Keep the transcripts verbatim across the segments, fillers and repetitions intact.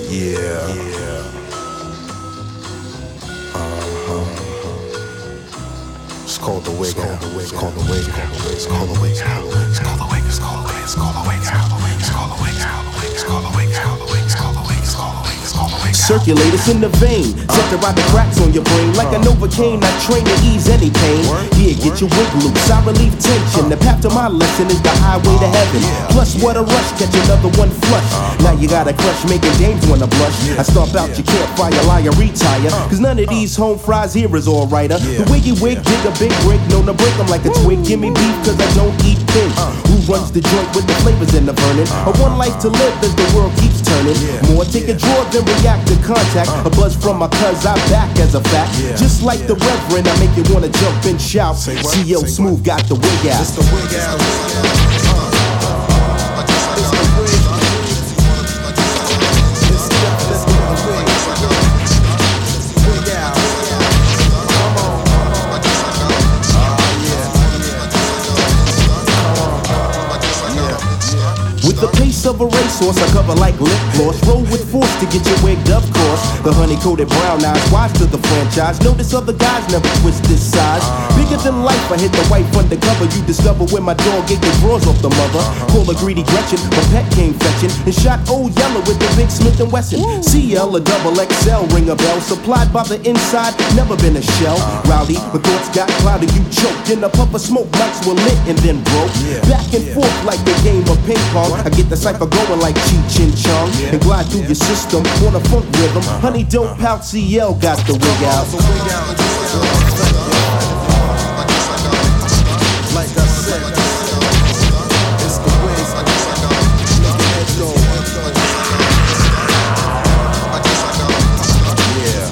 Yeah, yeah. Uh-huh. It's called the wig out. It's called the wig out. It's called the wig out. It's called the wig. It's called the wig. It's called the wig out. It's called the wig out. It's called the wig out. It's called the wig. It's called the wig. It's called the wig. Circulators in the vein, set to ride the cracks on your brain. Like a Novocaine, I train to ease any pain. Here, get your wig loose, I relieve tension. The path to my lesson is the highway to heaven. Plus, what a rush, catch another one flush. Now you got a crush, making dames wanna blush. I stomp out your campfire, liar, retire. Cause none of these home fries here is alrighter. The wiggy wig, dig a big break, known to break them like a twig. Give me beef cause I don't eat pig. Who runs the joint with the flavors in the burning? A one life to live as the world keeps turning. More take a draw than react to contact. A buzz from my cuz, I back as a fact. Just like the reverend, I make you wanna jump and shout. C L Smooth got the wig out. It's the wig out. With the pace of a racehorse, I cover like lip gloss. Roll with force to get your wigged, of course. The honey-coated brown eyes, wise to the franchise. Notice other guys never twist this size. Bigger than life, I hit the wife undercover. You discover when my dog ate the drawers off the mother. Call a greedy Gretchen, my pet came fetching and shot Old Yeller with the big Smith and Wesson. C L, a double X L, ring a bell. Supplied by the inside, never been a shell. Rowdy, my thoughts got clouded, you choked. In a puff of smoke, lights were lit and then broke. Back and forth like the game of ping pong. I get the cipher going like Cheech and Chong and glide through your system on a funk rhythm. Honey, don't pout, C L got the wig out. Like I said, it's the wig. Make your head go. Yeah,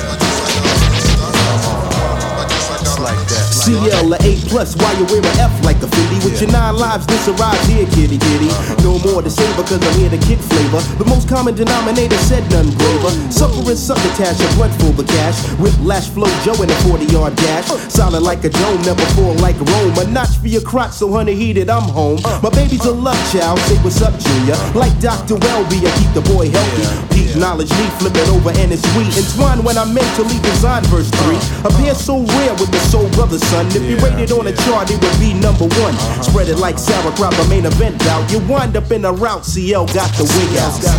it's like that. C L a A plus, why you wear an F like a Fendi? With your nine lives, this arrives here, kitty kitty. No more to say because I'm here to kick flavor. The most common denominator said none braver. Suffering succotash, a blunt full of cash. Whiplash flow Joe in a forty yard dash. Solid like a dome, never fall like Rome. A notch for your crotch, so honey heated, I'm home. My baby's a love child, say what's up, Junior. Like Doctor Welby, I keep the boy healthy. Deep knowledge, me flip it over and it's sweet. Entwined when I mentally design verse three. Appear so rare with the soul brother son. If you rated on a chart, it would be number one. Spread it like sauerkraut, the main event bout. You wind up in a route, C L got the wig out. C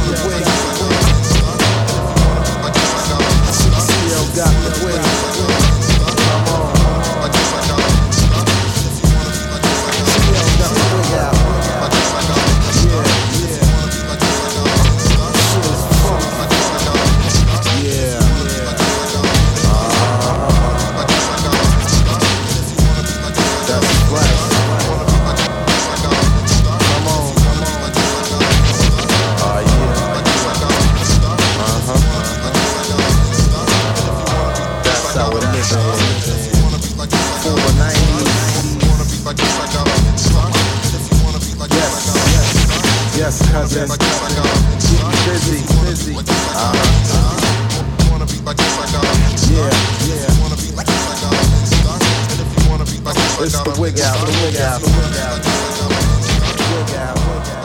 L got the wig. Yes, cousin. Busy, busy. Uh-huh. Yeah, yeah. It's the wig out, the wig out, the wig out. Wig out, wig out.